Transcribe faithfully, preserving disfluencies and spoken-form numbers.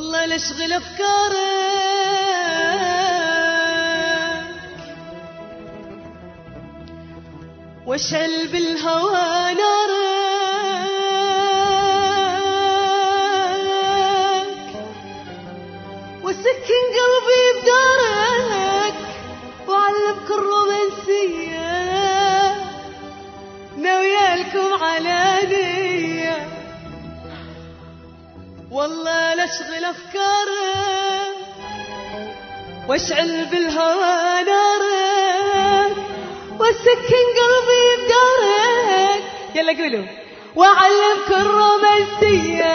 والله لاشغل افكارك واشعل بالهوى نارك وسكن قلبي بدارك وعلمك الرومانسية ناويالكم على نية والله لاشغل افكارك واشعل بالهوى نارك وسكن قلبي بدارك يلا قولوا وعلمك الرومانسية